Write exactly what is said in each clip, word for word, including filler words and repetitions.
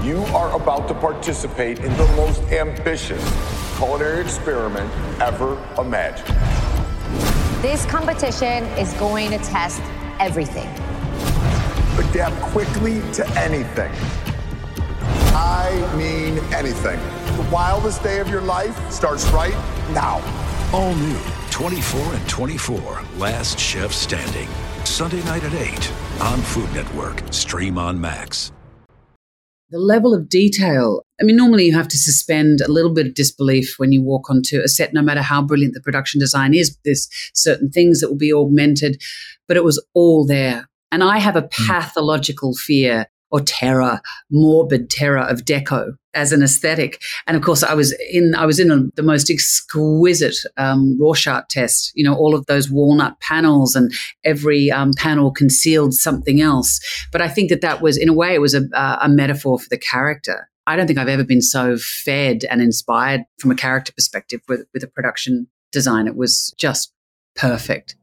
You are about to participate in the most ambitious culinary experiment ever imagined. This competition is going to test everything. Adapt quickly to anything. I mean anything. The wildest day of your life starts right now. All new twenty-four and twenty-four, Last Chef Standing. Sunday night at eight on Food Network. Stream on Max. The level of detail. I mean, normally you have to suspend a little bit of disbelief when you walk onto a set, no matter how brilliant the production design is. There's certain things that will be augmented, but it was all there. And I have a pathological fear or terror, morbid terror of deco as an aesthetic. And of course, I was in I was in a, the most exquisite um, Rorschach test. You know, all of those walnut panels, and every um, panel concealed something else. But I think that that was, in a way, it was a, a metaphor for the character. I don't think I've ever been so fed and inspired from a character perspective with, with a production design. It was just perfect.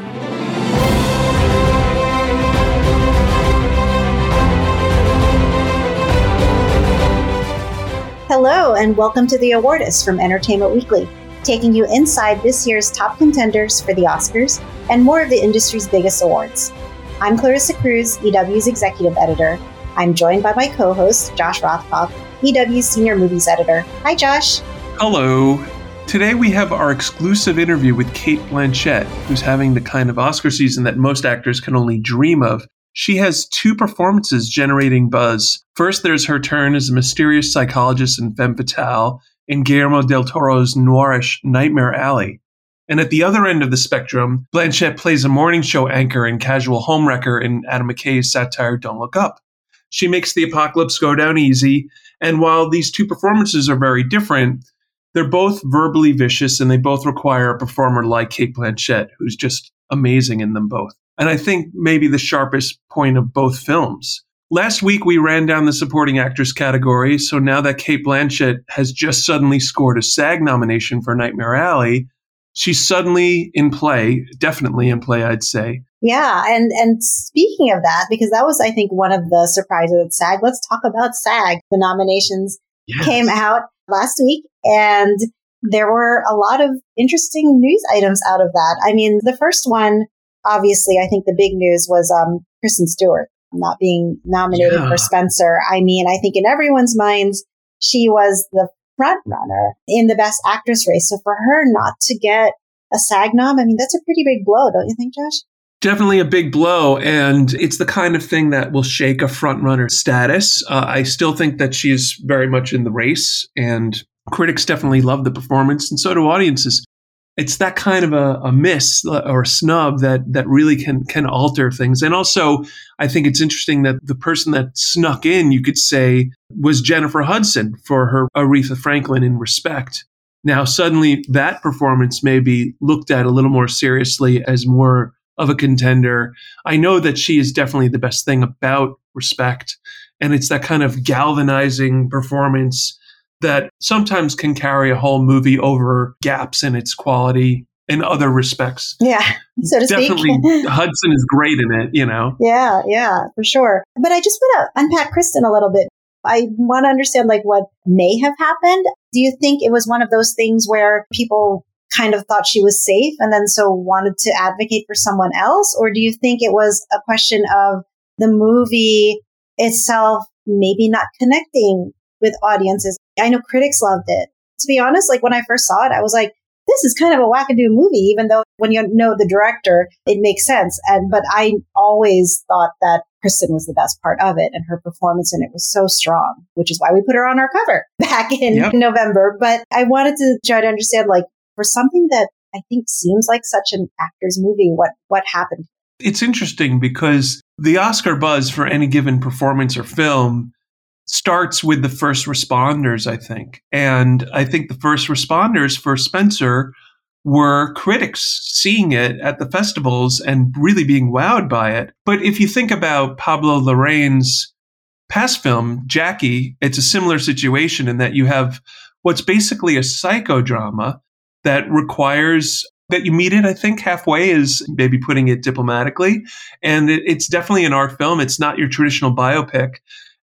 Hello, and welcome to The Awardist from Entertainment Weekly, taking you inside this year's top contenders for the Oscars and more of the industry's biggest awards. I'm Clarissa Cruz, E W's executive editor. I'm joined by my co-host, Josh Rothkopf, E W's senior movies editor. Hi, Josh. Hello. Today we have our exclusive interview with Cate Blanchett, who's having the kind of Oscar season that most actors can only dream of. She has two performances generating buzz. First, there's her turn as a mysterious psychologist in Femme Fatale in Guillermo del Toro's noirish Nightmare Alley. And at the other end of the spectrum, Blanchett plays a morning show anchor and casual homewrecker in Adam McKay's satire Don't Look Up. She makes the apocalypse go down easy, and while these two performances are very different, they're both verbally vicious, and they both require a performer like Cate Blanchett, who's just amazing in them both. And I think maybe the sharpest point of both films. Last week, we ran down the supporting actress category, so now that Cate Blanchett has just suddenly scored a SAG nomination for Nightmare Alley, she's suddenly in play, definitely in play, I'd say. Yeah, and, and speaking of that, because that was, I think, one of the surprises at SAG, let's talk about SAG. The nominations yes. came out last week, and there were a lot of interesting news items out of that. I mean, the first one, obviously, I think the big news was um, Kristen Stewart not being nominated yeah. for Spencer. I mean, I think in everyone's minds, she was the front runner in the Best Actress race. So for her not to get a SAG nom, I mean, that's a pretty big blow, don't you think, Josh? Definitely a big blow. And it's the kind of thing that will shake a front runner status. Uh, I still think that she is very much in the race, and critics definitely love the performance, and so do audiences. It's that kind of a, a miss or a snub that that really can can alter things. And also, I think it's interesting that the person that snuck in, you could say, was Jennifer Hudson for her Aretha Franklin in Respect. Now, suddenly that performance may be looked at a little more seriously as more of a contender. I know that she is definitely the best thing about Respect. And it's that kind of galvanizing performance that sometimes can carry a whole movie over gaps in its quality in other respects. Yeah, so to Definitely, speak. Definitely, Hudson is great in it, you know? Yeah, yeah, for sure. But I just want to unpack Kristen a little bit. I want to understand, like, what may have happened. Do you think it was one of those things where people kind of thought she was safe and then so wanted to advocate for someone else? Or do you think it was a question of the movie itself maybe not connecting with audiences? I know critics loved it. To be honest, like when I first saw it, I was like, this is kind of a wackadoo movie, even though when you know the director, it makes sense. And but I always thought that Kristen was the best part of it, and her performance in it was so strong, which is why we put her on our cover back in yep. November. But I wanted to try to understand, like, for something that I think seems like such an actor's movie, what what happened? It's interesting because the Oscar buzz for any given performance or film starts with the first responders, I think. And I think the first responders for Spencer were critics seeing it at the festivals and really being wowed by it. But if you think about Pablo Larraín's past film, Jackie, it's a similar situation in that you have what's basically a psychodrama that requires that you meet it, I think, halfway is maybe putting it diplomatically. And it, it's definitely an art film. It's not your traditional biopic.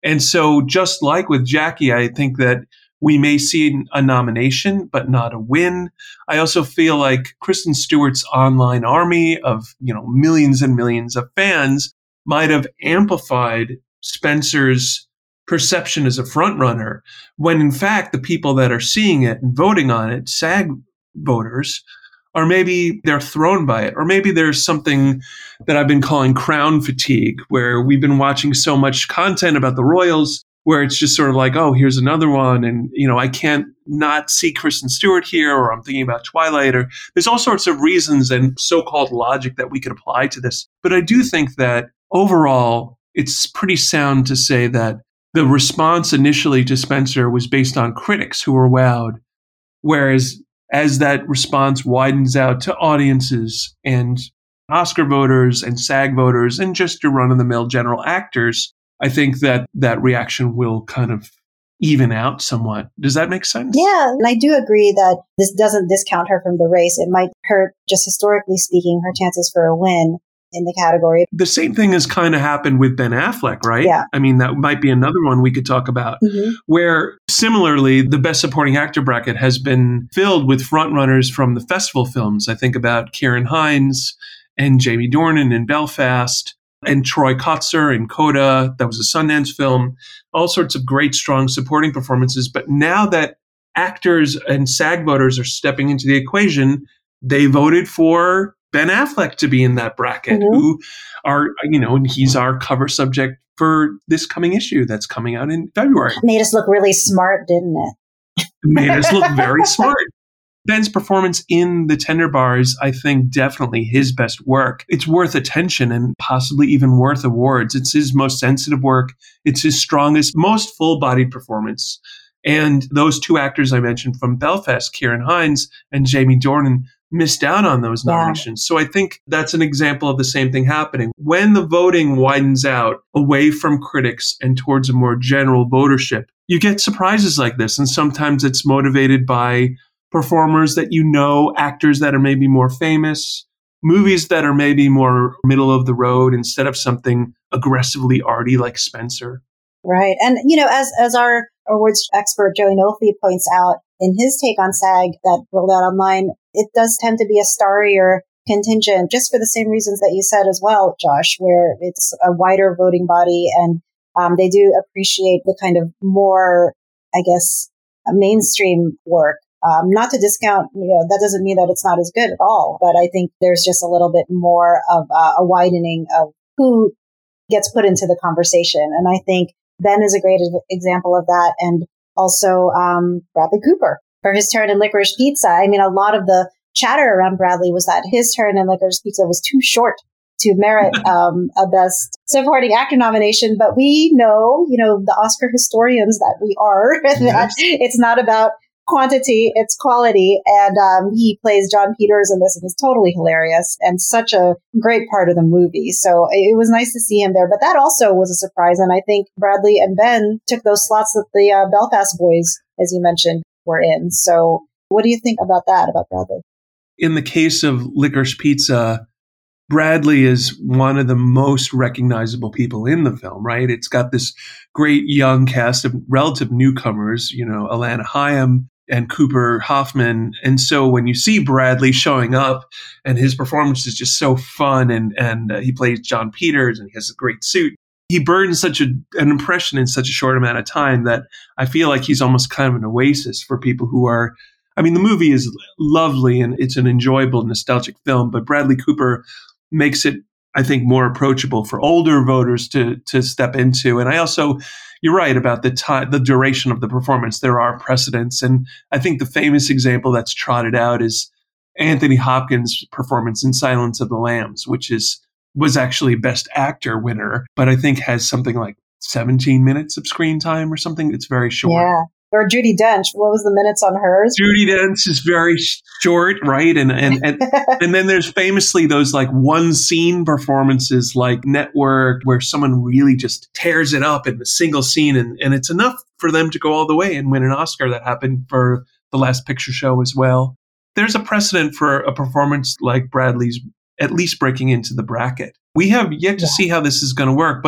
And so just like with Jackie, I think that we may see a nomination, but not a win. I also feel like Kristen Stewart's online army of, you know, millions and millions of fans might have amplified Spencer's perception as a frontrunner, when in fact, the people that are seeing it and voting on it, SAG voters, or maybe they're thrown by it, or maybe there's something that I've been calling crown fatigue, where we've been watching so much content about the Royals, where it's just sort of like, oh, here's another one. And, you know, I can't not see Kristen Stewart here, or I'm thinking about Twilight, or there's all sorts of reasons and so-called logic that we could apply to this. But I do think that overall, it's pretty sound to say that the response initially to Spencer was based on critics who were wowed. Whereas as that response widens out to audiences and Oscar voters and SAG voters and just your run-of-the-mill general actors, I think that that reaction will kind of even out somewhat. Does that make sense? Yeah, and I do agree that this doesn't discount her from the race. It might hurt, just historically speaking, her chances for a win in the category. The same thing has kind of happened with Ben Affleck, right? Yeah. I mean, that might be another one we could talk about, mm-hmm. where similarly, the Best Supporting Actor bracket has been filled with frontrunners from the festival films. I think about Ciarán Hinds and Jamie Dornan in Belfast, and Troy Kotsur in Coda. That was a Sundance film. All sorts of great, strong supporting performances. But now that actors and SAG voters are stepping into the equation, they voted for Ben Affleck to be in that bracket, mm-hmm. who are, you know, and he's our cover subject for this coming issue that's coming out in February. It made us look really smart, didn't it? It made us look very smart. Ben's performance in The Tender Bar is, I think, definitely his best work. It's worth attention and possibly even worth awards. It's his most sensitive work. It's his strongest, most full-bodied performance. And those two actors I mentioned from Belfast, Ciarán Hinds and Jamie Dornan, missed out on those nominations. Yeah. So I think that's an example of the same thing happening. When the voting widens out away from critics and towards a more general votership, you get surprises like this. And sometimes it's motivated by performers that you know, actors that are maybe more famous, movies that are maybe more middle of the road instead of something aggressively arty like Spencer. Right. And, you know, as as our awards expert Joey Nolfi points out in his take on SAG that rolled out online, it does tend to be a starrier contingent, just for the same reasons that you said as well, Josh, where it's a wider voting body and um, they do appreciate the kind of more, I guess, mainstream work. Um, not to discount, you know, that doesn't mean that it's not as good at all, but I think there's just a little bit more of uh, a widening of who gets put into the conversation. And I think Ben is a great example of that. And also um, Bradley Cooper for his turn in Licorice Pizza. I mean, a lot of the chatter around Bradley was that his turn in Licorice Pizza was too short to merit um, a Best Supporting Actor nomination. But we know, you know, the Oscar historians that we are, yes. that it's not about quantity, it's quality. And um, he plays John Peters in this and is totally hilarious and such a great part of the movie. So it was nice to see him there. But that also was a surprise. And I think Bradley and Ben took those slots that the uh, Belfast boys, as you mentioned, were in. So what do you think about that, about Bradley? In the case of Licorice Pizza, Bradley is one of the most recognizable people in the film, right? It's got this great young cast of relative newcomers, you know, Alana Haim and Cooper Hoffman. And so when you see Bradley showing up and his performance is just so fun and, and uh, he plays John Peters and he has a great suit, he burns such a, an impression in such a short amount of time that I feel like he's almost kind of an oasis for people who are, I mean, the movie is lovely and it's an enjoyable, nostalgic film, but Bradley Cooper makes it, I think, more approachable for older voters to to step into. And I also, you're right about the time, the duration of the performance. There are precedents. And I think the famous example that's trotted out is Anthony Hopkins' performance in Silence of the Lambs, which is was actually Best Actor winner, but I think has something like seventeen minutes of screen time or something. It's very short. Yeah. Or Judi Dench. What was the minutes on hers? Judi Dench is very short, right? And and and, and then there's famously those like one scene performances like Network, where someone really just tears it up in a single scene, and, and it's enough for them to go all the way and win an Oscar. That happened for The Last Picture Show as well. There's a precedent for a performance like Bradley's at least breaking into the bracket. We have yet to yeah. see how this is going to work, but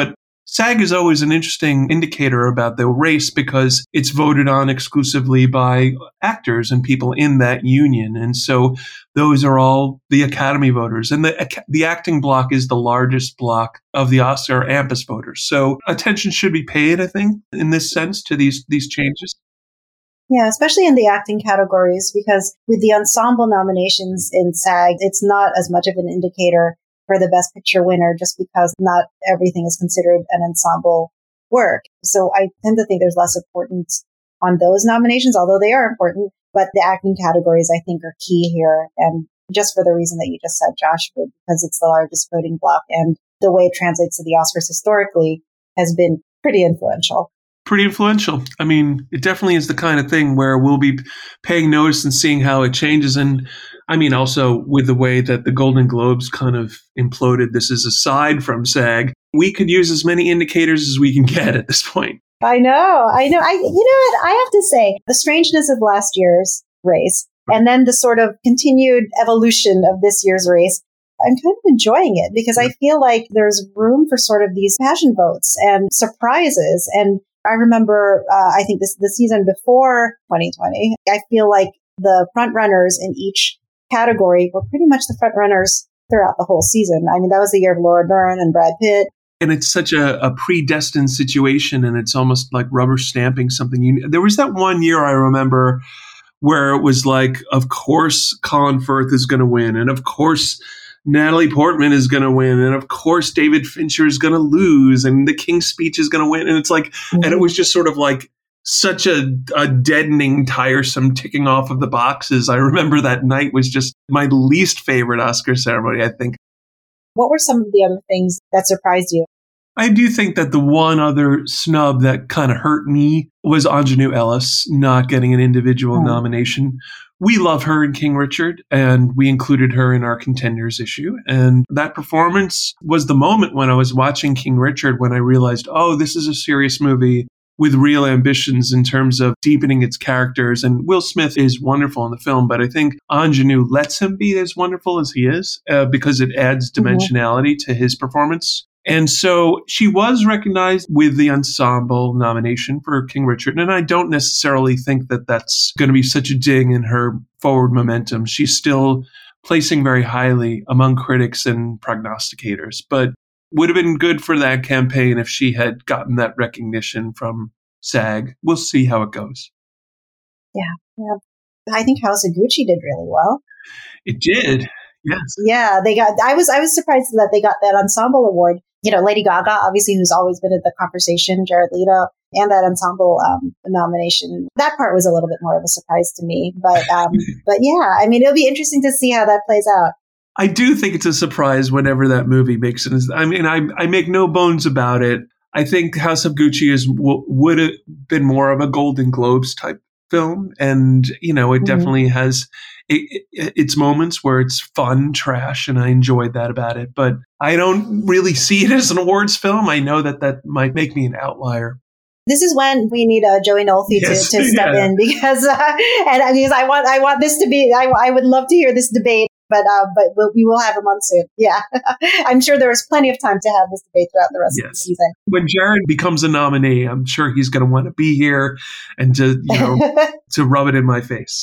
SAG is always an interesting indicator about the race because it's voted on exclusively by actors and people in that union. And so those are all the Academy voters. And the the acting block is the largest block of the Oscar AMPAS voters. So attention should be paid, I think, in this sense to these these changes. Yeah, especially in the acting categories, because with the ensemble nominations in SAG, it's not as much of an indicator for the Best Picture winner, just because not everything is considered an ensemble work. So I tend to think there's less importance on those nominations, although they are important. But the acting categories, I think, are key here. And just for the reason that you just said, Josh, because it's the largest voting block and the way it translates to the Oscars historically has been pretty influential. Pretty influential. I mean, it definitely is the kind of thing where we'll be paying notice and seeing how it changes. And I mean, also with the way that the Golden Globes kind of imploded, this is aside from SAG, we could use as many indicators as we can get at this point. I know, I know. I, you know what? I have to say, the strangeness of last year's race and then the sort of continued evolution of this year's race, I'm kind of enjoying it because I feel like there's room for sort of these passion votes and surprises. And I remember, uh, I think this the season before twenty twenty, I feel like the front runners in each category were pretty much the front runners throughout the whole season. I mean, that was the year of Laura Dern and Brad Pitt. And it's such a, a predestined situation, and it's almost like rubber stamping something. You, there was that one year I remember where it was like, of course, Colin Firth is going to win, and of course, Natalie Portman is going to win, and of course, David Fincher is going to lose, and The King's Speech is going to win. And it's like, mm-hmm. and it was just sort of like such a, a deadening, tiresome ticking off of the boxes. I remember that night was just my least favorite Oscar ceremony, I think. What were some of the other things that surprised you? I do think that the one other snub that kind of hurt me was Aunjanue Ellis not getting an individual oh. nomination. We love her in King Richard, and we included her in our contenders issue. And that performance was the moment when I was watching King Richard when I realized, oh, this is a serious movie with real ambitions in terms of deepening its characters. And Will Smith is wonderful in the film, but I think Aunjanue lets him be as wonderful as he is uh, because it adds dimensionality mm-hmm. to his performance. And so she was recognized with the ensemble nomination for King Richard. And I don't necessarily think that that's going to be such a ding in her forward momentum. She's still placing very highly among critics and prognosticators, but would have been good for that campaign if she had gotten that recognition from SAG. We'll see how it goes. Yeah. yeah. I think House of Gucci did really well. It did. Yes. Yeah, they got, I was, I was surprised that they got that ensemble award. You know, Lady Gaga, obviously, who's always been in the conversation, Jared Leto, and that ensemble um, nomination. That part was a little bit more of a surprise to me. But, um, but yeah, I mean, it'll be interesting to see how that plays out. I do think it's a surprise whenever that movie makes it. I mean, I, I make no bones about it. I think House of Gucci is w- would have been more of a Golden Globes type film. And, you know, it mm-hmm. definitely has it, it, its moments where it's fun, trash, and I enjoyed that about it. But I don't really see it as an awards film. I know that that might make me an outlier. This is when we need uh, Joey Nolfi yes, to, to step yeah. in because uh, and because I want I want this to be I, I would love to hear this debate. But uh, but we'll, we will have him on soon. Yeah. I'm sure there is plenty of time to have this debate throughout the rest yes. of the season. When Jared becomes a nominee, I'm sure he's going to want to be here and to, you know, to rub it in my face.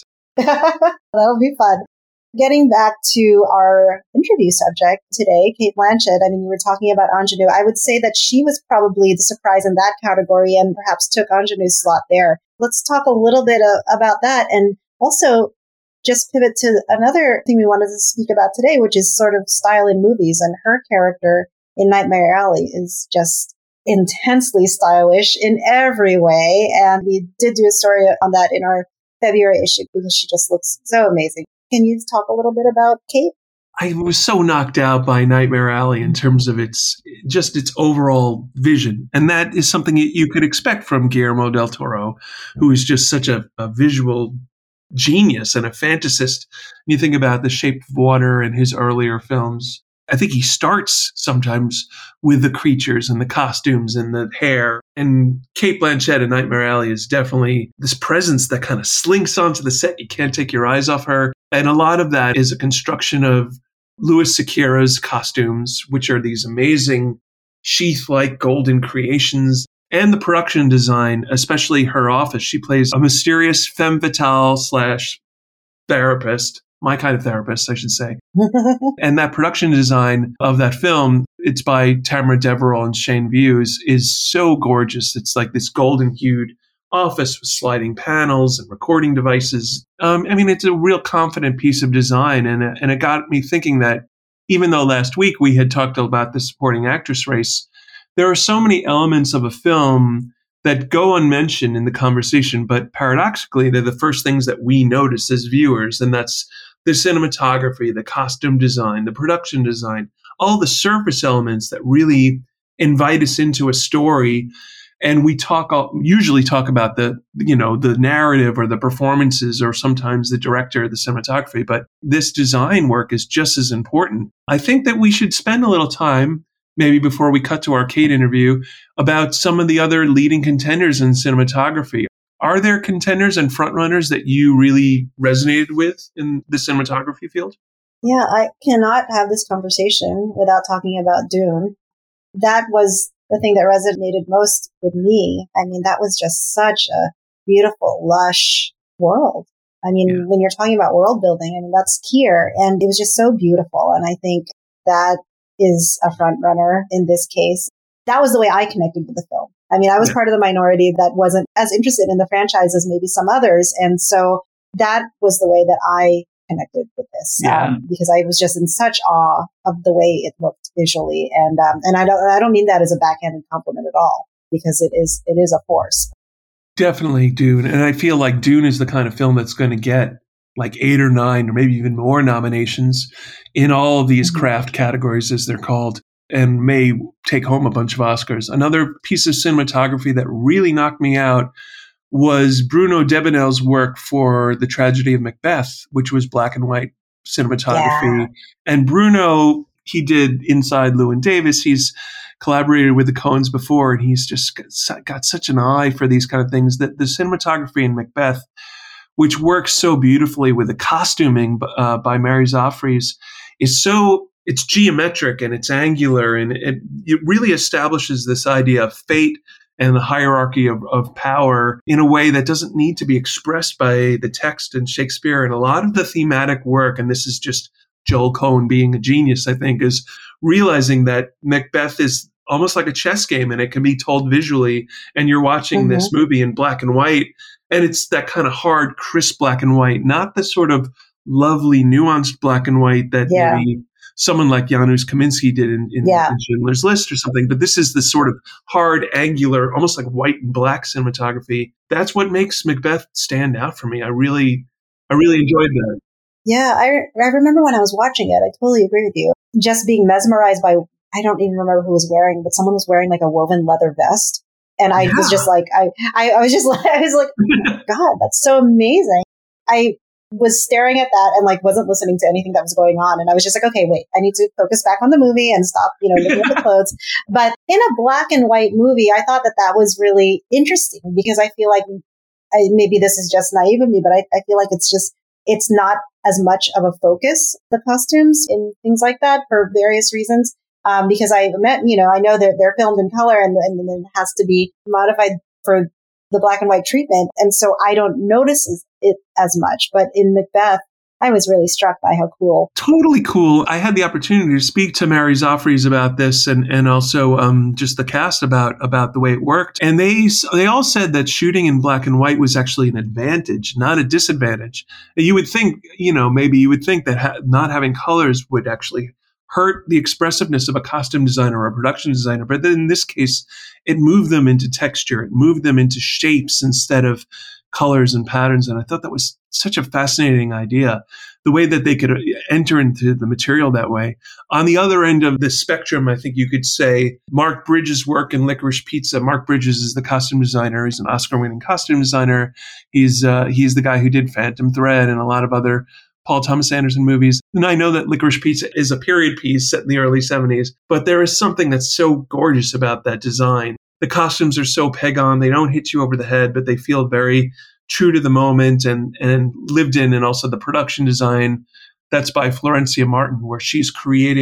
That'll be fun. Getting back to our interview subject today, Cate Blanchett, I mean, you were talking about Aunjanue. I would say that she was probably the surprise in that category and perhaps took Anjanue's slot there. Let's talk a little bit uh, about that. And also, just pivot to another thing we wanted to speak about today, which is sort of style in movies. And her character in Nightmare Alley is just intensely stylish in every way. And we did do a story on that in our February issue because she just looks so amazing. Can you talk a little bit about Cate? I was so knocked out by Nightmare Alley in terms of its just its overall vision. And that is something you could expect from Guillermo del Toro, who is just such a, a visual genius and a fantasist. You think about The Shape of Water and his earlier films. I think he starts sometimes with the creatures and the costumes and the hair. And Cate Blanchett in Nightmare Alley is definitely this presence that kind of slinks onto the set. You can't take your eyes off her. And a lot of that is a construction of Louis Sequeira's costumes, which are these amazing sheath-like golden creations. And the production design, especially her office. She plays a mysterious femme fatale slash therapist, my kind of therapist, I should say. And that production design of that film, it's by Tamara Deverell and Shane Views, is so gorgeous. It's like this golden hued office with sliding panels and recording devices. Um, I mean, it's a real confident piece of design. And, and it got me thinking that even though last week we had talked about the supporting actress race, there are so many elements of a film that go unmentioned in the conversation, but paradoxically, they're the first things that we notice as viewers. And that's the cinematography, the costume design, the production design, all the surface elements that really invite us into a story. And we talk, usually talk about the, you know, the narrative or the performances or sometimes the director, the cinematography, but this design work is just as important. I think that we should spend a little time, maybe before we cut to our Kate interview, about some of the other leading contenders in cinematography. Are there contenders and frontrunners that you really resonated with in the cinematography field? Yeah, I cannot have this conversation without talking about Dune. That was the thing that resonated most with me. I mean, that was just such a beautiful, lush world. I mean, yeah. When you're talking about world building, I mean, that's Keir, and it was just so beautiful. And I think that is a front runner in this case. That was the way I connected with the film. I mean, I was yeah. part of the minority that wasn't as interested in the franchise as maybe some others. And so that was the way that I connected with this, yeah. um, because I was just in such awe of the way it looked visually. And, um, and I don't, I don't mean that as a backhanded compliment at all, because it is, it is a force. Definitely Dune. And I feel like Dune is the kind of film that's going to get like eight or nine or maybe even more nominations in all of these craft categories, as they're called, and may take home a bunch of Oscars. Another piece of cinematography that really knocked me out was Bruno Debenel's work for The Tragedy of Macbeth, which was black and white cinematography. Yeah. And Bruno, he did Inside Llewyn Davis. He's collaborated with the Coens before, and he's just got such an eye for these kind of things. That the cinematography in Macbeth, which works so beautifully with the costuming uh, by Mary Zophres, is so, it's geometric and it's angular, and it, it really establishes this idea of fate and the hierarchy of, of power in a way that doesn't need to be expressed by the text in Shakespeare. And a lot of the thematic work, and this is just Joel Cohen being a genius, I think, is realizing that Macbeth is almost like a chess game and it can be told visually, and you're watching mm-hmm. this movie in black and white. And it's that kind of hard, crisp black and white, not the sort of lovely, nuanced black and white that yeah. maybe someone like Janusz Kaminski did in, in, yeah. in Schindler's List or something. But this is the sort of hard, angular, almost like white and black cinematography. That's what makes Macbeth stand out for me. I really, I really enjoyed that. Yeah, I, I remember when I was watching it, I totally agree with you. Just being mesmerized by, I don't even remember who was wearing, but someone was wearing like a woven leather vest. And I yeah. was just like, I, I, I was just like, I was like, oh God, that's so amazing. I was staring at that and like wasn't listening to anything that was going on. And I was just like, okay, wait, I need to focus back on the movie and stop, you know, looking at the clothes. But in a black and white movie, I thought that that was really interesting because I feel like I, maybe this is just naive of me, but I, I feel like it's just, it's not as much of a focus, the costumes and things like that for various reasons. Um, because I met, you know, I know that they're filmed in color and, and then it has to be modified for the black and white treatment. And so I don't notice it as much. But in Macbeth, I was really struck by how cool. Totally cool. I had the opportunity to speak to Mary Zophres about this and, and also um, just the cast about, about the way it worked. And they they all said that shooting in black and white was actually an advantage, not a disadvantage. You would think, you know, maybe you would think that ha- not having colors would actually hurt the expressiveness of a costume designer or a production designer. But then in this case, it moved them into texture. It moved them into shapes instead of colors and patterns. And I thought that was such a fascinating idea, the way that they could enter into the material that way. On the other end of the spectrum, I think you could say Mark Bridges' work in Licorice Pizza. Mark Bridges is the costume designer. He's an Oscar-winning costume designer. He's uh, he's the guy who did Phantom Thread and a lot of other Paul Thomas Anderson movies. And I know that Licorice Pizza is a period piece set in the early seventies, but there is something that's so gorgeous about that design. The costumes are so peg-on. They don't hit you over the head, but they feel very true to the moment and, and lived in. And also the production design, that's by Florencia Martin, where she's creating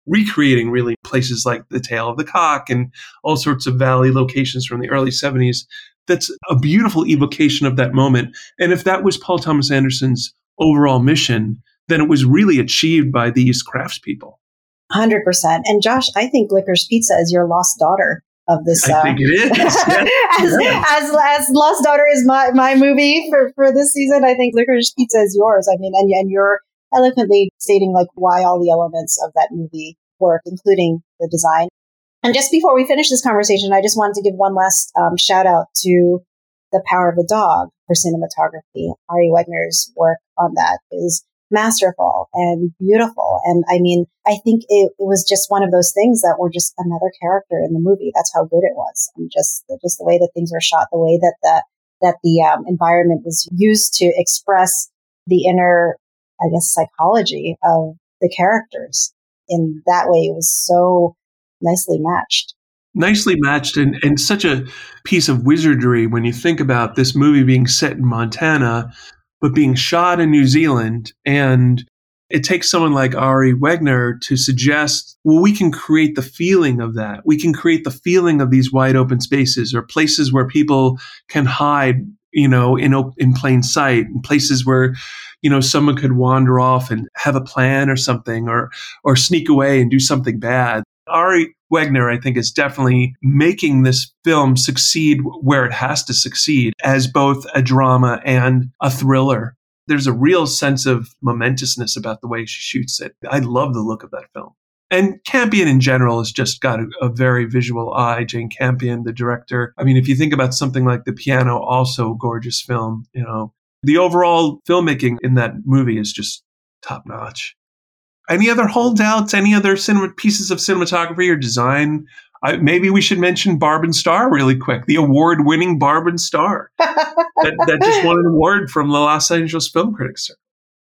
recreating really places like the Tail of the Cock and all sorts of valley locations from the early seventies. That's a beautiful evocation of that moment. And if that was Paul Thomas Anderson's overall mission, then it was really achieved by these craftspeople. one hundred percent. And Josh, I think Licorice Pizza is your lost daughter of this. I uh, think it is. as, Yeah. as, as Lost Daughter is my, my movie for, for this season, I think Licorice Pizza is yours. I mean, and, and you're eloquently stating like why all the elements of that movie work, including the design. And just before we finish this conversation, I just wanted to give one last um, shout out to The Power of the Dog for cinematography. Ari Wegner's work on that is masterful and beautiful. And I mean, I think it, it was just one of those things that were just another character in the movie. That's how good it was. And just, just the way that things were shot, the way that the, that the um, environment was used to express the inner, I guess, psychology of the characters. In that way, it was so nicely matched. Nicely matched, and, and such a piece of wizardry when you think about this movie being set in Montana, but being shot in New Zealand. And it takes someone like Ari Wegner to suggest, well, we can create the feeling of that. We can create the feeling of these wide open spaces or places where people can hide, you know, in, in plain sight, and places where, you know, someone could wander off and have a plan or something, or, or sneak away and do something bad. Ari Wegner, I think, is definitely making this film succeed where it has to succeed as both a drama and a thriller. There's a real sense of momentousness about the way she shoots it. I love the look of that film. And Campion in general has just got a, a very visual eye. Jane Campion, the director. I mean, if you think about something like The Piano, also a gorgeous film, you know, the overall filmmaking in that movie is just top notch. Any other holdouts? Any other cinema pieces of cinematography or design? I, maybe we should mention Barb and Star really quick. The award-winning Barb and Star that, that just won an award from the Los Angeles Film Critics Circle.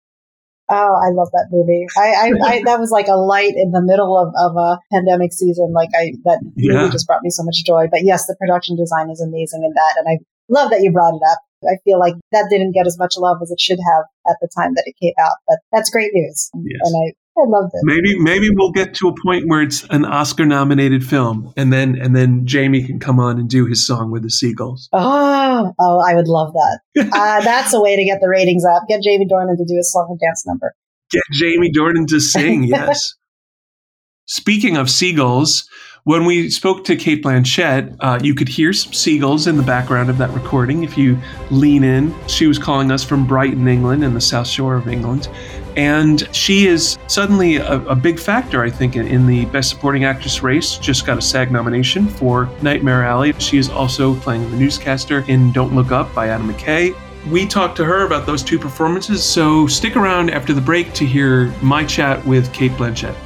Oh, I love that movie. I, I, I that was like a light in the middle of, of a pandemic season. Like I, that Yeah. movie just brought me so much joy. But yes, the production design is amazing in that, and I love that you brought it up. I feel like that didn't get as much love as it should have at the time that it came out, but that's great news. Yes. And I, I loved it. Maybe maybe we'll get to a point where it's an Oscar-nominated film, and then and then Jamie can come on and do his song with the Seagulls. Oh, oh, I would love that. uh, that's a way to get the ratings up. Get Jamie Dornan to do a song and dance number. Get Jamie Dornan to sing, yes. Speaking of seagulls, when we spoke to Cate Blanchett, uh, you could hear some seagulls in the background of that recording if you lean in. She was calling us from Brighton, England, in the South Shore of England. And she is suddenly a, a big factor, I think, in, in the Best Supporting Actress race. Just got a SAG nomination for Nightmare Alley. She is also playing the newscaster in Don't Look Up by Adam McKay. We talked to her about those two performances, so stick around after the break to hear my chat with Cate Blanchett.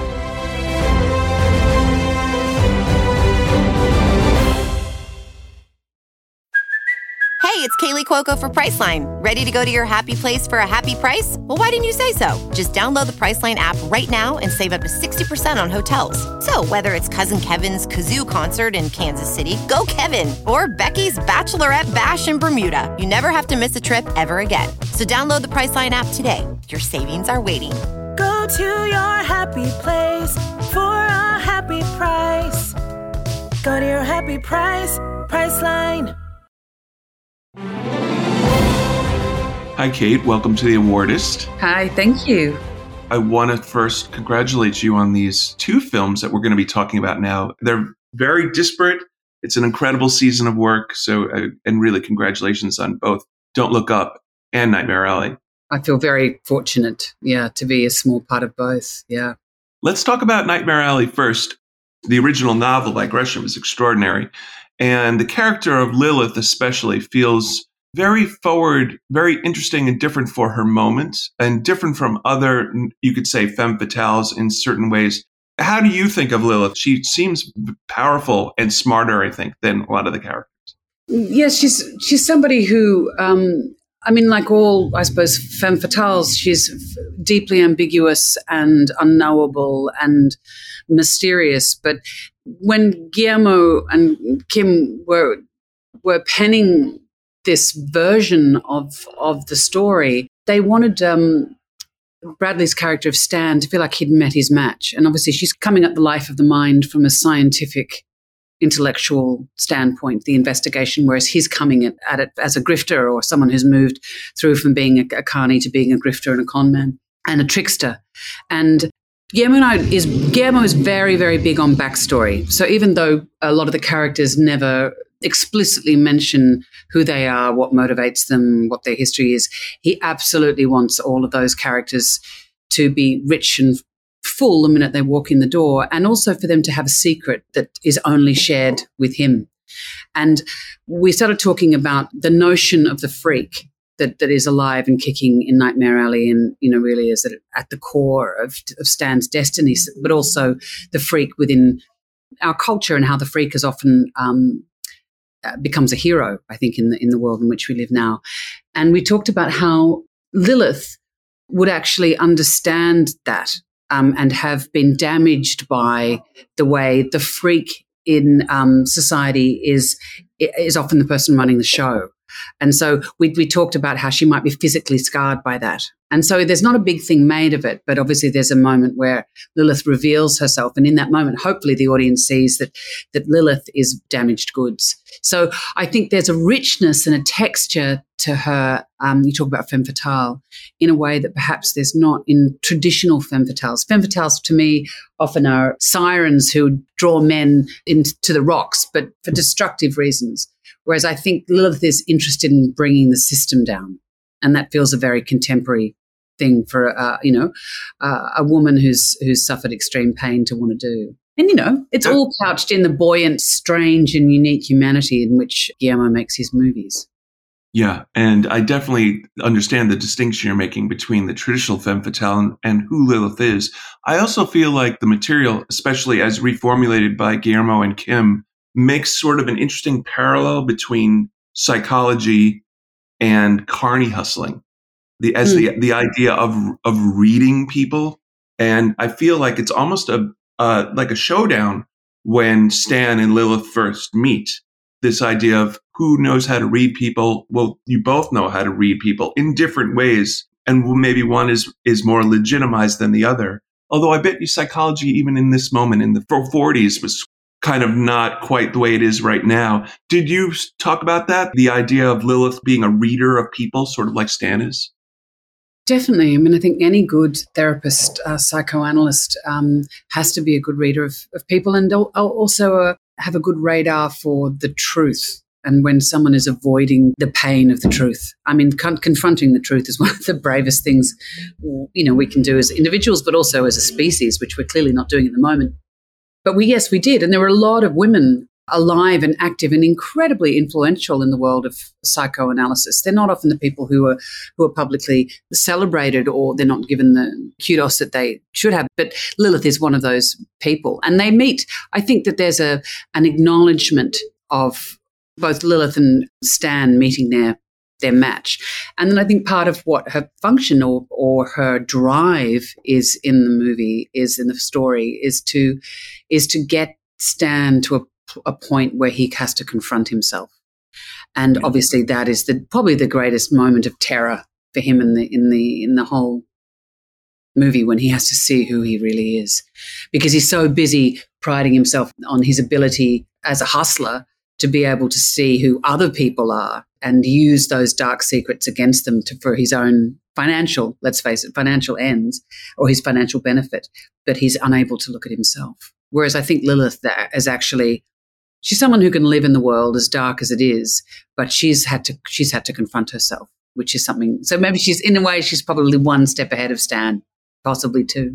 Hey, it's Kaylee Cuoco for Priceline. Ready to go to your happy place for a happy price? Well, why didn't you say so? Just download the Priceline app right now and save up to sixty percent on hotels. So whether it's Cousin Kevin's Kazoo Concert in Kansas City, go Kevin, or Becky's Bachelorette Bash in Bermuda, you never have to miss a trip ever again. So download the Priceline app today. Your savings are waiting. Go to your happy place for a happy price. Go to your happy price, Priceline. Hi, Cate. Welcome to The Awardist. Hi, thank you. I want to first congratulate you on these two films that we're going to be talking about now. They're very disparate. It's an incredible season of work. So, uh, and really congratulations on both Don't Look Up and Nightmare Alley. I feel very fortunate, yeah, to be a small part of both, yeah. Let's talk about Nightmare Alley first. The original novel by Gresham is extraordinary. And the character of Lilith especially feels very forward, very interesting and different for her moment, and different from other, you could say, femme fatales in certain ways. How do you think of Lilith? She seems powerful and smarter, I think, than a lot of the characters. Yes, she's she's somebody who, um, I mean, like all, I suppose, femme fatales, she's f- deeply ambiguous and unknowable and mysterious. But when Guillermo and Kim were were penning this version of of the story, they wanted um, Bradley's character of Stan to feel like he'd met his match. And obviously she's coming at the life of the mind from a scientific, intellectual standpoint, the investigation, whereas he's coming at, at it as a grifter or someone who's moved through from being a, a carny to being a grifter and a con man and a trickster. And Guillermo and I is Guillermo is very, very big on backstory. So even though a lot of the characters never explicitly mention who they are, what motivates them, what their history is, he absolutely wants all of those characters to be rich and full the minute they walk in the door, and also for them to have a secret that is only shared with him. And we started talking about the notion of the freak that, that is alive and kicking in Nightmare Alley, and, you know, really is at, at the core of, of Stan's destiny, but also the freak within our culture and how the freak is often um, uh, becomes a hero, I think, in the, in the world in which we live now. And we talked about how Lilith would actually understand that um, and have been damaged by the way the freak in um, society is is often the person running the show. And so we we talked about how she might be physically scarred by that. And so there's not a big thing made of it, but obviously there's a moment where Lilith reveals herself. And in that moment, hopefully the audience sees that that Lilith is damaged goods. So I think there's a richness and a texture to her. Um, you talk about femme fatale in a way that perhaps there's not in traditional femme fatales. Femme fatales to me often are sirens who draw men into the rocks, but for destructive reasons. Whereas I think Lilith is interested in bringing the system down, and that feels a very contemporary thing for uh, you know uh, a woman who's who's suffered extreme pain to want to do. And you know, it's all couched in the buoyant, strange, and unique humanity in which Guillermo makes his movies. Yeah, and I definitely understand the distinction you're making between the traditional femme fatale and, and who Lilith is. I also feel like the material, especially as reformulated by Guillermo and Kim, makes sort of an interesting parallel between psychology and carny hustling, the as mm. the the idea of of reading people. And I feel like it's almost a uh, like a showdown when Stan and Lilith first meet. This idea of who knows how to read people. Well, you both know how to read people in different ways, and maybe one is is more legitimized than the other. Although I bet you psychology, even in this moment in the forties, was kind of not quite the way it is right now. Did you talk about that? The idea of Lilith being a reader of people, sort of like Stan is? Definitely. I mean, I think any good therapist, uh, psychoanalyst um, has to be a good reader of, of people, and also uh, have a good radar for the truth. And when someone is avoiding the pain of the truth, I mean, con- confronting the truth is one of the bravest things, you know, we can do as individuals, but also as a species, which we're clearly not doing at the moment. But we, yes, we did. And there were a lot of women alive and active and incredibly influential in the world of psychoanalysis. They're not often the people who are who are publicly celebrated, or they're not given the kudos that they should have. But Lilith is one of those people. And they meet, I think that there's a an acknowledgement of both Lilith and Stan meeting their their match. And then I think part of what her function or or her drive is in the movie, is in the story, is to is to get Stan to a, a point where he has to confront himself. And obviously that is the probably the greatest moment of terror for him in the in the in the whole movie, when he has to see who he really is. Because he's so busy priding himself on his ability as a hustler to be able to see who other people are and use those dark secrets against them to, for his own financial, let's face it, financial ends or his financial benefit. But he's unable to look at himself. Whereas I think Lilith is actually, she's someone who can live in the world as dark as it is, but she's had to she's had to confront herself, which is something. So maybe she's, in a way, she's probably one step ahead of Stan, possibly two.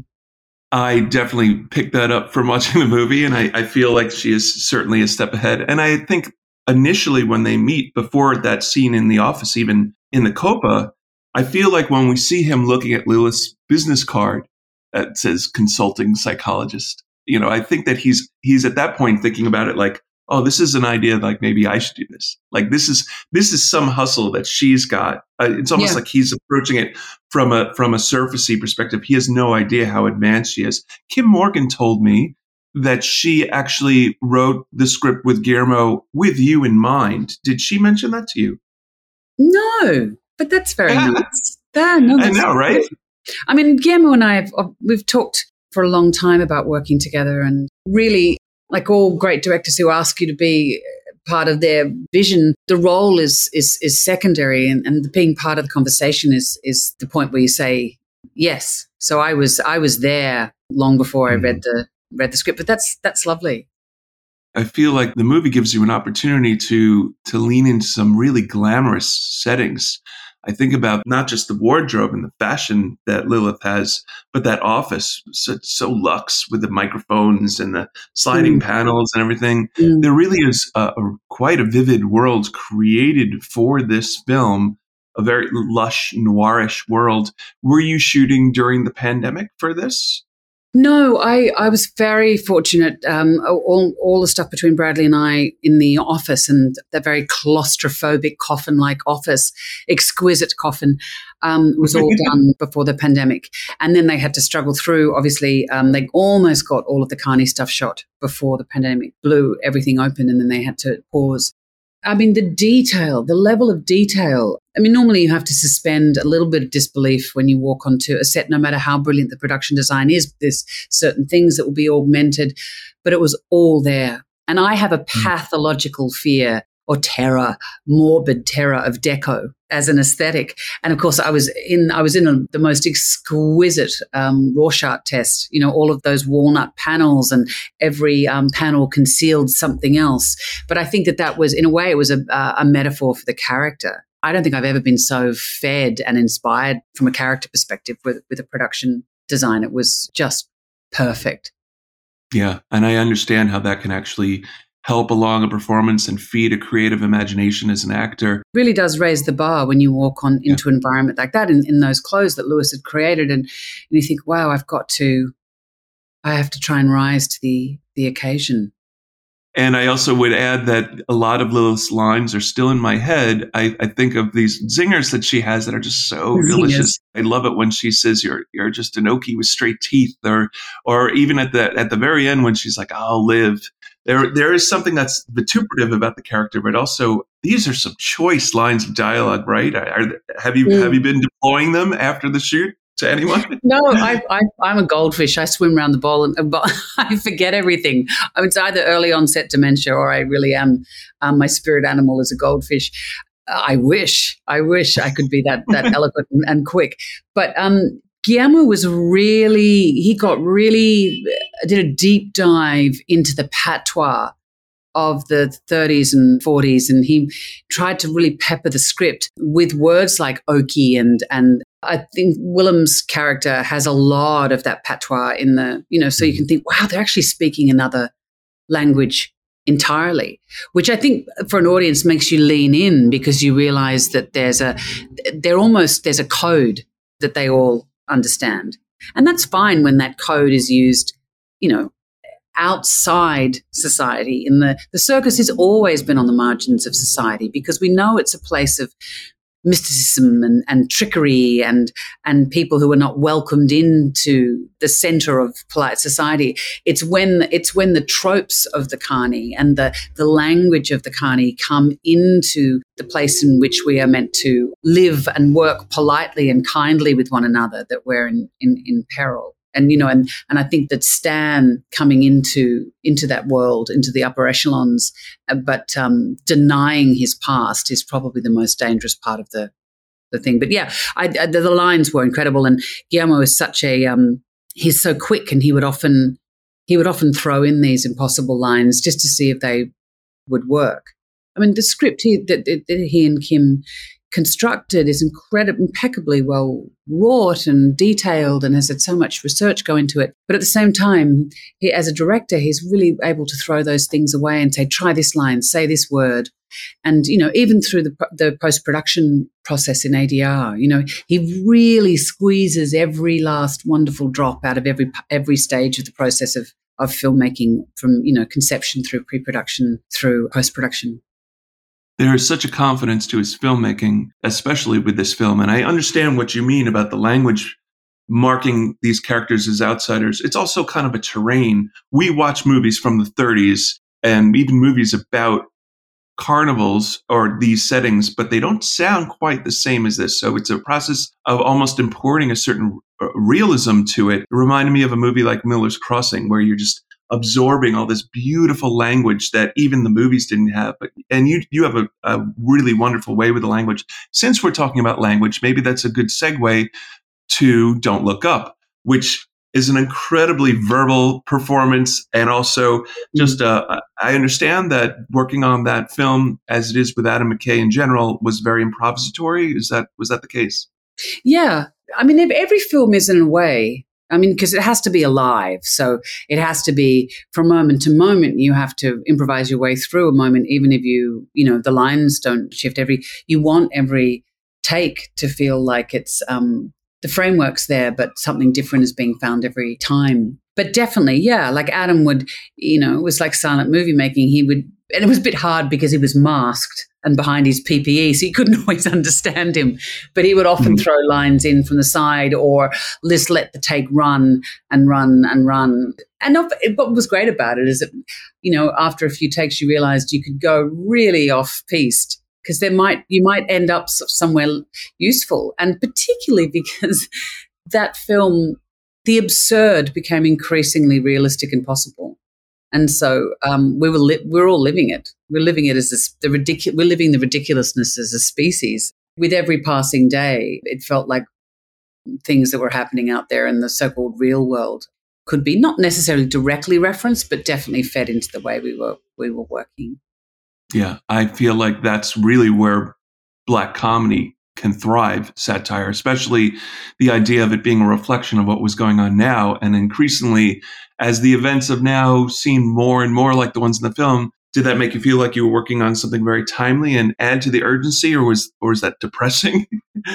I definitely picked that up from watching the movie, and I, I feel like she is certainly a step ahead. And I think initially when they meet, before that scene in the office, even in the Copa, I feel like when we see him looking at Lilith's business card that says consulting psychologist, you know, I think that he's he's at that point thinking about it like, oh, this is an idea, like maybe I should do this. Like this is this is some hustle that she's got. Uh, it's almost yeah. like he's approaching it from a from a surfacey perspective. He has no idea how advanced she is. Kim Morgan told me that she actually wrote the script with Guillermo with you in mind. Did she mention that to you? No, but that's very nice. Yeah, no, I know, right? I mean, Guillermo and I, have, we've talked for a long time about working together, and really, like all great directors who ask you to be part of their vision, the role is is is secondary, and, and being part of the conversation is is the point where you say yes. So I was I was there long before I read the read the script, but that's that's lovely. I feel like the movie gives you an opportunity to to lean into some really glamorous settings. I think about not just the wardrobe and the fashion that Lilith has, but that office, so, so luxe with the microphones and the sliding mm. panels and everything. Mm. There really is a, a, quite a vivid world created for this film, a very lush, noirish world. Were you shooting during the pandemic for this? No, I, I was very fortunate. Um, all, all the stuff between Bradley and I in the office, and that very claustrophobic coffin-like office, exquisite coffin, um, was all done before the pandemic. And then they had to struggle through. Obviously, um, they almost got all of the Carney stuff shot before the pandemic blew everything open, and then they had to pause. I mean, the detail, the level of detail. I mean, normally you have to suspend a little bit of disbelief when you walk onto a set, no matter how brilliant the production design is. There's certain things that will be augmented, but it was all there. And I have a pathological fear or terror, morbid terror of deco as an aesthetic. And of course, I was in I was in a, the most exquisite um, Rorschach test. You know, all of those walnut panels, and every um, panel concealed something else. But I think that that was, in a way, it was a, a metaphor for the character. I don't think I've ever been so fed and inspired from a character perspective with, with a production design. It was just perfect. Yeah, and I understand how that can actually help along a performance and feed a creative imagination as an actor. Really does raise the bar when you walk on Yeah. into an environment like that, in, in those clothes that Lewis had created, and, and you think, wow, I've got to, I have to try and rise to the the occasion. And I also would add that a lot of Lilith's lines are still in my head. I, I think of these zingers that she has that are just so Zingers. delicious. I love it when she says, "You're you're just an Okie with straight teeth," or or even at the at the very end when she's like, "I'll live." There there is something that's vituperative about the character, but also these are some choice lines of dialogue, right? Are, have you Mm. have you been deploying them after the shoot to anyone? No, I, I, I'm a goldfish. I swim around the bowl and uh, I forget everything. I mean, it's either early onset dementia or I really am. Um, my spirit animal is a goldfish. Uh, I wish, I wish I could be that that eloquent and, and quick. But um, Guillermo was really, he got really, uh, did a deep dive into the patois of the thirties and forties, and he tried to really pepper the script with words like Okie, and and I think Willem's character has a lot of that patois in the, you know, so you can think, wow, they're actually speaking another language entirely, which I think for an audience makes you lean in, because you realize that there's a, they're almost, there's a code that they all understand. And that's fine when that code is used, you know, outside society. In the the circus has always been on the margins of society, because we know it's a place of mysticism and, and trickery and and people who are not welcomed into the center of polite society. It's when it's when the tropes of the Carney and the the language of the Carney come into the place in which we are meant to live and work politely and kindly with one another, that we're in in, in peril. And, you know, and, and I think that Stan coming into into that world, into the upper echelons, uh, but um, denying his past is probably the most dangerous part of the the thing. But yeah, I, I, the, the lines were incredible, and Guillermo is such a um, he's so quick, and he would often he would often throw in these impossible lines just to see if they would work. I mean, the script he, that, that he and Kim constructed is incredibly, impeccably well wrought and detailed, and has had so much research go into it. But at the same time, he, as a director, he's really able to throw those things away and say, try this line, say this word. And, you know, even through the, the post-production process in A D R, you know, he really squeezes every last wonderful drop out of every every stage of the process of, of filmmaking, from, you know, conception through pre-production through post-production. There is such a confidence to his filmmaking, especially with this film. And I understand what you mean about the language marking these characters as outsiders. It's also kind of a terrain. We watch movies from the thirties and even movies about carnivals or these settings, but they don't sound quite the same as this. So it's a process of almost importing a certain realism to it. It reminded me of a movie like Miller's Crossing, where you're just absorbing all this beautiful language that even the movies didn't have. But and you you have a, a really wonderful way with the language. Since we're talking about language, maybe that's a good segue to Don't Look Up, which is an incredibly verbal performance. And also just, uh, I understand that working on that film, as it is with Adam McKay in general, was very improvisatory. Is that, was that the case? Yeah. I mean, every film is in a way, I mean, because it has to be alive. So it has to be from moment to moment. You have to improvise your way through a moment, even if you, you know, the lines don't shift every, you want every take to feel like it's, um, the framework's there, but something different is being found every time. But definitely, yeah, like Adam would, you know, it was like silent movie making. He would, and it was a bit hard because he was masked and behind his P P E, so you couldn't always understand him. But he would often mm. throw lines in from the side or just let the take run and run and run. And what was great about it is that, you know, after a few takes, you realized you could go really off-piste, because there might you might end up somewhere useful, and particularly because that film, the absurd became increasingly realistic and possible, and so um, we were li- we're all living it. We're living it as a, the ridiculous. We're living the ridiculousness as a species. With every passing day, it felt like things that were happening out there in the so-called real world could be not necessarily directly referenced, but definitely fed into the way we were we were working. Yeah, I feel like that's really where Black comedy can thrive, satire, especially the idea of it being a reflection of what was going on now. And increasingly, as the events of now seem more and more like the ones in the film, did that make you feel like you were working on something very timely and add to the urgency, or was or is that depressing?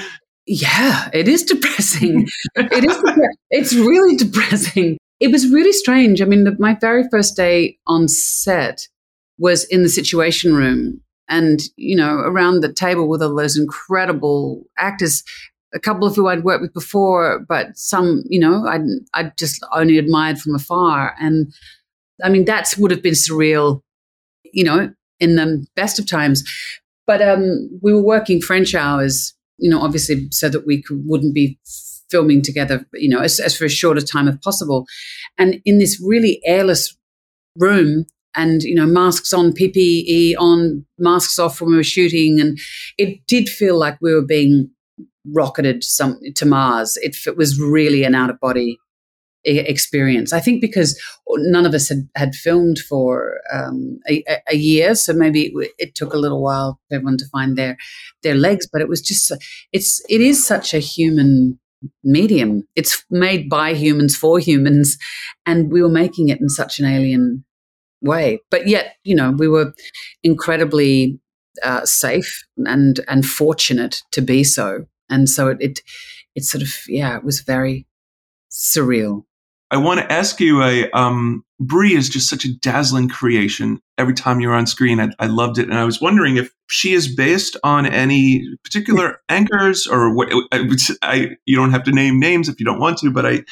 Yeah, it is depressing. it is. Depre- it's really depressing. It was really strange. I mean, the, my very first day on set was in the Situation Room, and, you know, around the table with all those incredible actors, a couple of who I'd worked with before, but some, you know, I'd, I'd just only admired from afar. And I mean, that would have been surreal, you know, in the best of times. But um, we were working French hours, you know, obviously so that we could, wouldn't be filming together, you know, as, as for as short a time as possible. And in this really airless room, and, you know, masks on, P P E on, masks off when we were shooting. And it did feel like we were being rocketed some, to Mars. It, it was really an out-of-body experience. I think because none of us had, had filmed for um, a, a year, so maybe it, it took a little while for everyone to find their their legs. But it was just, it's it is such a human medium. It's made by humans for humans, and we were making it in such an alien way. But yet, you know, we were incredibly uh, safe and and fortunate to be so. And so it, it it sort of yeah, it was very surreal. I want to ask you, a um, Brie is just such a dazzling creation. Every time you're on screen, I, I loved it. And I was wondering if she is based on any particular anchors, or what, I, I, you don't have to name names if you don't want to, but I,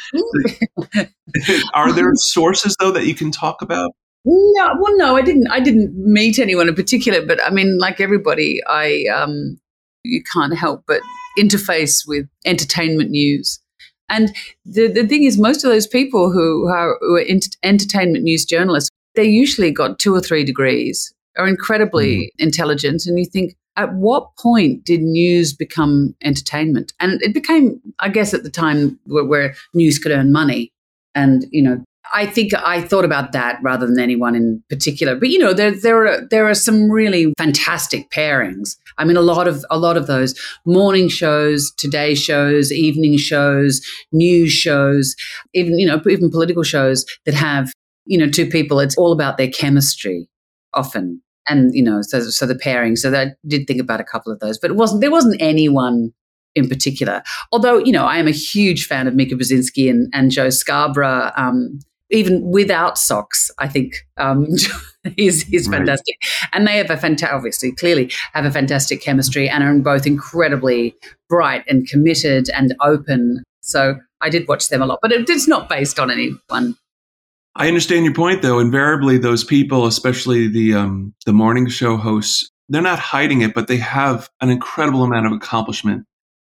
are there sources though that you can talk about? No, well, no, I didn't, I didn't meet anyone in particular, but I mean, like everybody, I, um, you can't help but interface with entertainment news. And the, the thing is, most of those people who are, who are ent- entertainment news journalists, they usually got two or three degrees, are incredibly mm. intelligent. And you think, at what point did news become entertainment? And it became, I guess, at the time where, where news could earn money. And, you know, I think I thought about that rather than anyone in particular. But, you know, there there are there are some really fantastic pairings. I mean, a lot of a lot of those morning shows, Today shows, evening shows, news shows, even, you know, even political shows that have, you know, two people. It's all about their chemistry often. And, you know, so so the pairing. So that, I did think about a couple of those, but it wasn't there wasn't anyone in particular. Although, you know, I am a huge fan of Mika Brzezinski and, and Joe Scarborough. Um, even without socks, I think um, he's, he's fantastic. Right. And they have a fantastic, obviously, clearly have a fantastic chemistry and are both incredibly bright and committed and open. So I did watch them a lot, but it, it's not based on anyone. I understand your point, though. Invariably, those people, especially the um, the morning show hosts, they're not hiding it, but they have an incredible amount of accomplishment.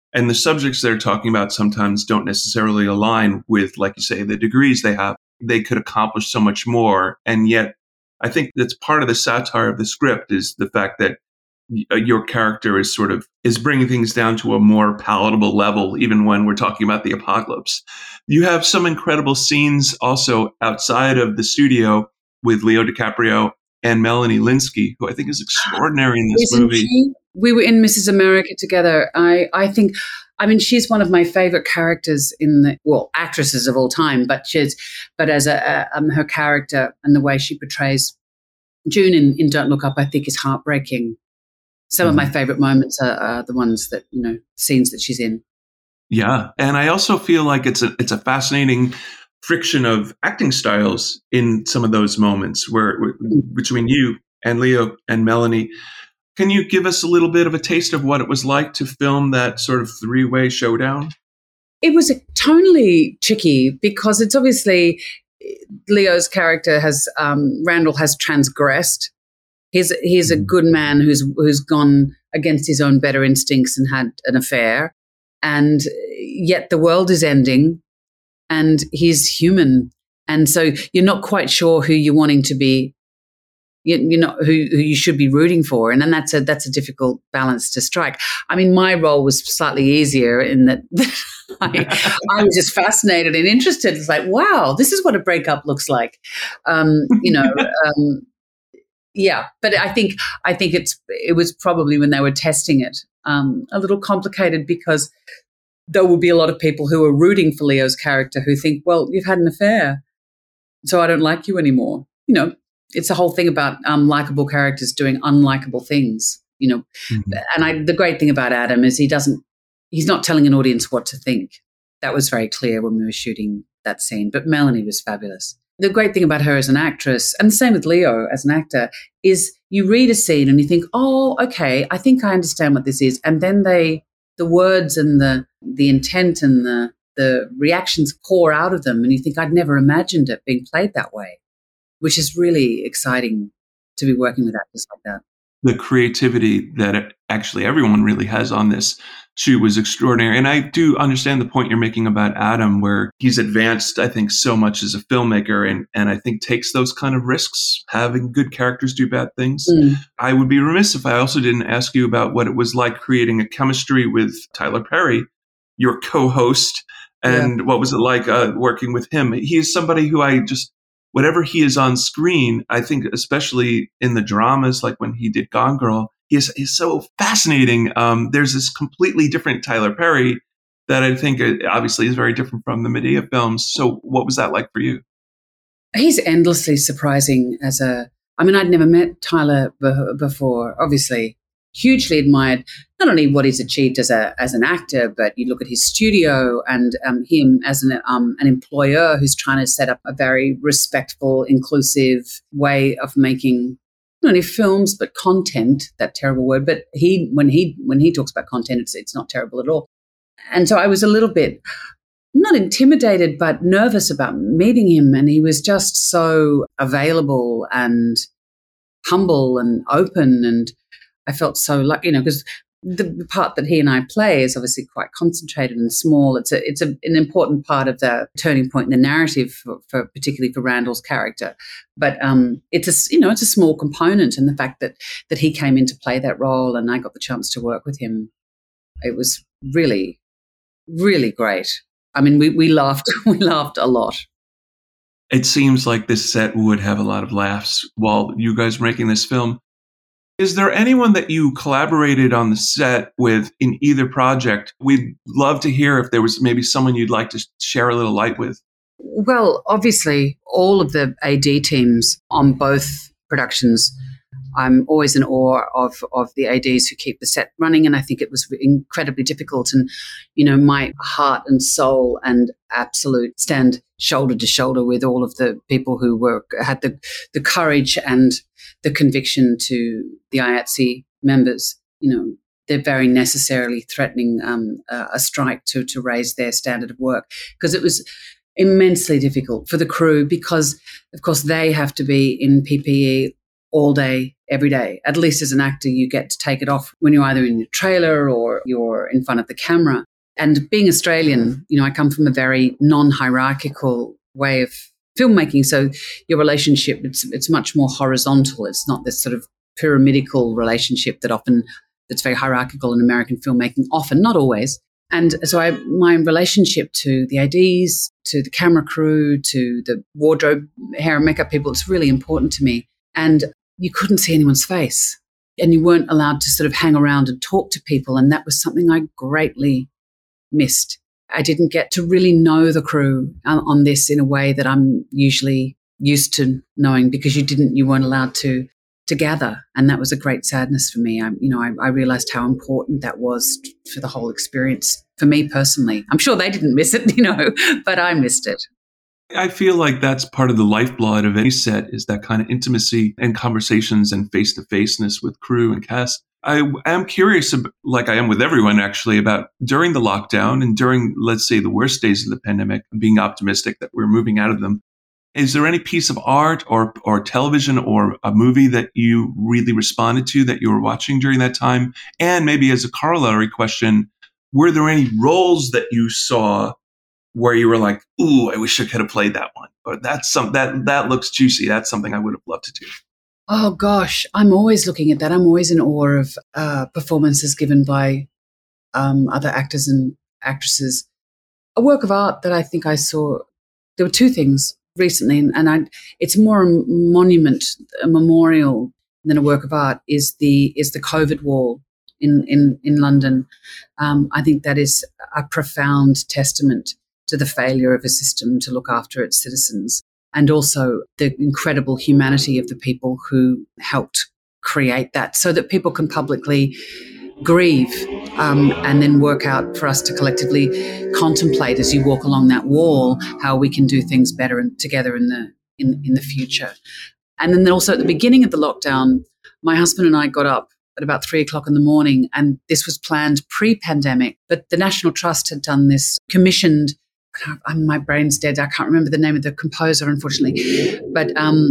And the subjects they're talking about sometimes don't necessarily align with, like you say, the degrees they have. They could accomplish so much more. And yet, I think that's part of the satire of the script is the fact that your character is sort of is bringing things down to a more palatable level, even when we're talking about the apocalypse. You have some incredible scenes also outside of the studio with Leo DiCaprio and Melanie Lynskey, who I think is extraordinary in this Isn't movie. She? We were in Missus America together. I, I think, I mean, she's one of my favorite characters in the, well, actresses of all time, but she's, but as a, a um, her character and the way she portrays June in, in Don't Look Up, I think is heartbreaking. Some mm-hmm. of my favorite moments are, are the ones that, you know, scenes that she's in. Yeah. And I also feel like it's a, it's a fascinating friction of acting styles in some of those moments where mm-hmm. between you and Leo and Melanie. Can you give us a little bit of a taste of what it was like to film that sort of three-way showdown? It was tonally tricky because it's obviously Leo's character has, um, Randall has transgressed. He's he's a good man who's who's gone against his own better instincts and had an affair, and yet the world is ending, and he's human, and so you're not quite sure who you're wanting to be. You're not who, who you should be rooting for, and then that's a that's a difficult balance to strike. I mean, my role was slightly easier in that I, I was just fascinated and interested. It's like, wow, this is what a breakup looks like, um, you know. Um, Yeah, but I think I think it's it was probably when they were testing it um, a little complicated because there will be a lot of people who are rooting for Leo's character who think, well, you've had an affair, so I don't like you anymore. You know, it's a whole thing about um, likable characters doing unlikable things. You know, mm-hmm. and I, the great thing about Adam is he doesn't he's not telling an audience what to think. That was very clear when we were shooting that scene. But Melanie was fabulous. The great thing about her as an actress, and the same with Leo as an actor, is you read a scene and you think, oh, okay, I think I understand what this is. And then they, the words and the the intent and the, the reactions pour out of them. And you think, I'd never imagined it being played that way, which is really exciting to be working with actors like that. The creativity that actually everyone really has on this shoot was extraordinary. And I do understand the point you're making about Adam, where he's advanced, I think, so much as a filmmaker and, and I think takes those kind of risks, having good characters do bad things. Mm. I would be remiss if I also didn't ask you about what it was like creating a chemistry with Tyler Perry, your co-host, and yeah. what was it like uh, working with him? He is somebody who I just, whatever he is on screen, I think especially in the dramas, like when he did Gone Girl, he is, he's so fascinating. Um, there's this completely different Tyler Perry that I think obviously is very different from the Medea films. So what was that like for you? He's endlessly surprising as a, I mean, I'd never met Tyler b- before, obviously. Hugely admired not only what he's achieved as a as an actor, but you look at his studio and um, him as an um, an employer who's trying to set up a very respectful, inclusive way of making not only films but content. That terrible word, but he when he when he talks about content, it's it's not terrible at all. And so I was a little bit not intimidated, but nervous about meeting him, and he was just so available and humble and open and. I felt so lucky, you know, because the part that he and I play is obviously quite concentrated and small. It's a, it's a, an important part of the turning point in the narrative, for, for particularly for Randall's character. But um, it's a, you know, it's a small component, and the fact that that he came in to play that role, and I got the chance to work with him, it was really, really great. I mean, we we laughed, we laughed a lot. It seems like this set would have a lot of laughs while you guys were making this film. Is there anyone that you collaborated on the set with in either project? We'd love to hear if there was maybe someone you'd like to share a little light with. Well, obviously, all of the A D teams on both productions, I'm always in awe of, of the A Ds who keep the set running, and I think it was incredibly difficult. And, you know, my heart and soul and absolute stand shoulder to shoulder with all of the people who were had the, the courage and the conviction to the I A T S E members. You know, they're very necessarily threatening um, a, a strike to to raise their standard of work, because it was immensely difficult for the crew because, of course, they have to be in P P E all day, every day. At least as an actor, you get to take it off when you're either in your trailer or you're in front of the camera. And being Australian, you know, I come from a very non-hierarchical way of filmmaking. So your relationship, it's it's much more horizontal. It's not this sort of pyramidical relationship that often, that's very hierarchical in American filmmaking, often, not always. And so I, my relationship to the A Ds, to the camera crew, to the wardrobe, hair and makeup people, it's really important to me. And you couldn't see anyone's face and you weren't allowed to sort of hang around and talk to people. And that was something I greatly missed. I didn't get to really know the crew on this in a way that I'm usually used to knowing, because you didn't, you weren't allowed to to gather. And that was a great sadness for me. I, you know, I, I realized how important that was for the whole experience for me personally. I'm sure they didn't miss it, you know, but I missed it. I feel like that's part of the lifeblood of any set, is that kind of intimacy and conversations and face-to-faceness with crew and cast. I am curious, like I am with everyone actually, about during the lockdown and during, let's say, the worst days of the pandemic, being optimistic that we're moving out of them. Is there any piece of art or or television or a movie that you really responded to that you were watching during that time? And maybe as a corollary question, were there any roles that you saw where you were like, ooh, I wish I could have played that one, or that's some that that looks juicy, that's something I would have loved to do? Oh gosh, I'm always looking at that. I'm always in awe of uh, performances given by um, other actors and actresses. A work of art that I think I saw, there were two things recently, and I, it's more a monument, a memorial than a work of art, is the is the COVID wall in, in, in London. Um, I think that is a profound testament to the failure of a system to look after its citizens, and also the incredible humanity of the people who helped create that, so that people can publicly grieve um, and then work out for us to collectively contemplate as you walk along that wall how we can do things better and together in the in, in the future. And then also at the beginning of the lockdown, my husband and I got up at about three o'clock in the morning, and this was planned pre-pandemic, but the National Trust had done this commissioned, my brain's dead, I can't remember the name of the composer, unfortunately, but um,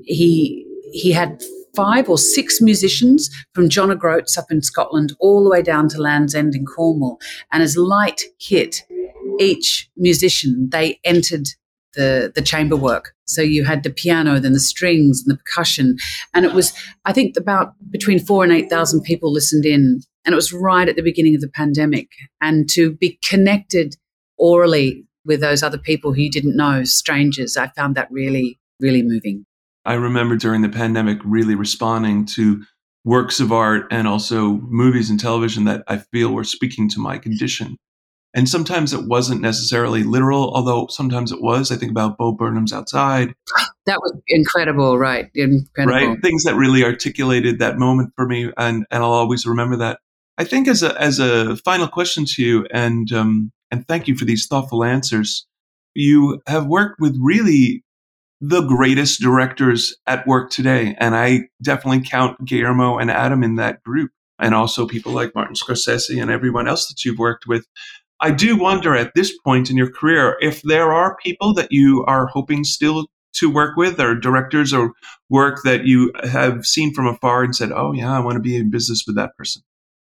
he he had five or six musicians from John O'Groats up in Scotland all the way down to Land's End in Cornwall. And as light hit each musician, they entered the, the chamber work. So you had the piano, then the strings and the percussion. And it was, I think, about between four and eight thousand people listened in. And it was right at the beginning of the pandemic. And to be connected orally with those other people who you didn't know, strangers, I found that really, really moving. I remember during the pandemic really responding to works of art and also movies and television that I feel were speaking to my condition. And sometimes it wasn't necessarily literal, although sometimes it was. I think about Bo Burnham's Outside. That was incredible, right? Incredible. Right? Things that really articulated that moment for me, and, and I'll always remember that. I think as a as a final question to you, and um, and thank you for these thoughtful answers, you have worked with really the greatest directors at work today. And I definitely count Guillermo and Adam in that group, and also people like Martin Scorsese and everyone else that you've worked with. I do wonder at this point in your career if there are people that you are hoping still to work with, or directors or work that you have seen from afar and said, oh yeah, I want to be in business with that person.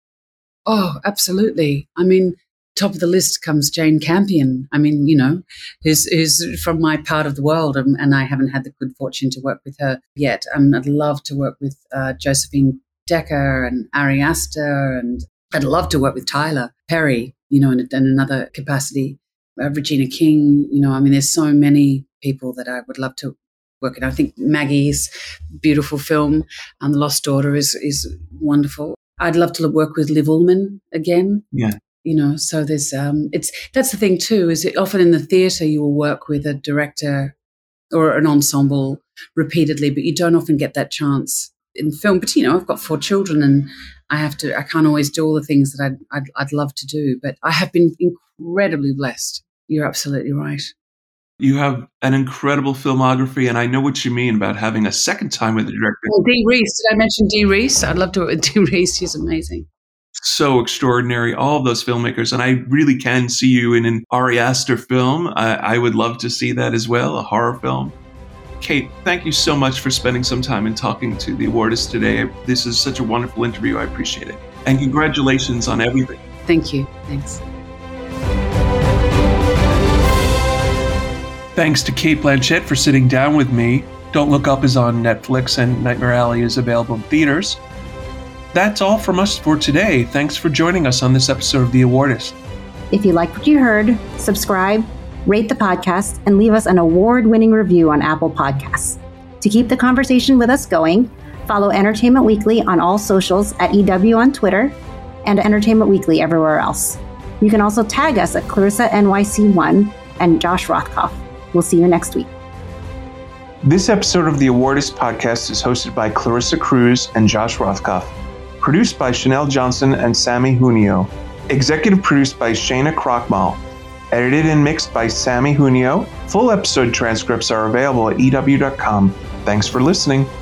Oh, absolutely. I mean, top of the list comes Jane Campion. I mean, you know, who's, who's from my part of the world, and, and I haven't had the good fortune to work with her yet. Um, I'd love to work with uh, Josephine Decker and Ari Aster, and I'd love to work with Tyler Perry, you know, in, in another capacity. Uh, Regina King, you know, I mean, there's so many people that I would love to work with. I think Maggie's beautiful film, and The Lost Daughter, is is wonderful. I'd love to work with Liv Ullmann again. Yeah. You know, so there's, um, it's, that's the thing too, is it often in the theatre you will work with a director or an ensemble repeatedly, but you don't often get that chance in film. But, you know, I've got four children and I have to, I can't always do all the things that I'd, I'd, I'd love to do, but I have been incredibly blessed. You're absolutely right. You have an incredible filmography, and I know what you mean about having a second time with the director. Well, Dee Reese, did I mention Dee Reese? I'd love to work with Dee Reese. She's amazing. So extraordinary, all of those filmmakers. And I really can see you in an Ari Aster film. I, I would love to see that as well, a horror film. Kate, thank you so much for spending some time and talking to the awardists today. This is such a wonderful interview. I appreciate it. And congratulations on everything. Thank you. Thanks. Thanks to Cate Blanchett for sitting down with me. Don't Look Up is on Netflix and Nightmare Alley is available in theaters. That's all from us for today. Thanks for joining us on this episode of The Awardist. If you like what you heard, subscribe, rate the podcast, and leave us an award-winning review on Apple Podcasts. To keep the conversation with us going, follow Entertainment Weekly on all socials at E W on Twitter and Entertainment Weekly everywhere else. You can also tag us at Clarissa N Y C one and Josh Rothkopf. We'll see you next week. This episode of the Awardist podcast is hosted by Clarissa Cruz and Josh Rothkopf. Produced by Chanel Johnson and Sammy Junio. Executive produced by Shayna Krochmal. Edited and mixed by Sammy Junio. Full episode transcripts are available at E W dot com. Thanks for listening.